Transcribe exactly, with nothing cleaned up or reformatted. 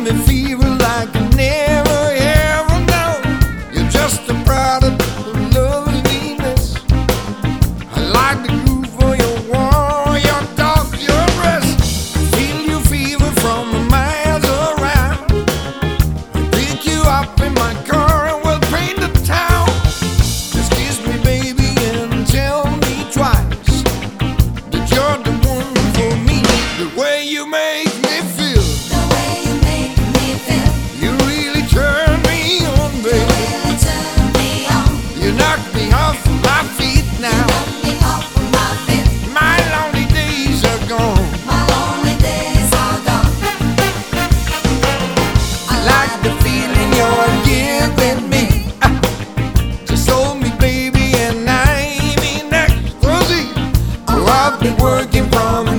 me feel like I never ever known. You're just a product of loveliness. I like the groove for your wall, your talk, your dress. I feel your fever from miles around. I pick you up in my car and we'll paint the town. Just kiss me, baby, and tell me twice that you're the one for me. The way you make me feel, The way you make me feel, you really turn me on, baby. really turn me on. You knock me off my feet now. Knock me off of my feet. My lonely days are gone. My lonely days are gone. I like the feeling you're giving me. Ah, just hold me, baby, and I'm in ecstasy. Oh, I've been working from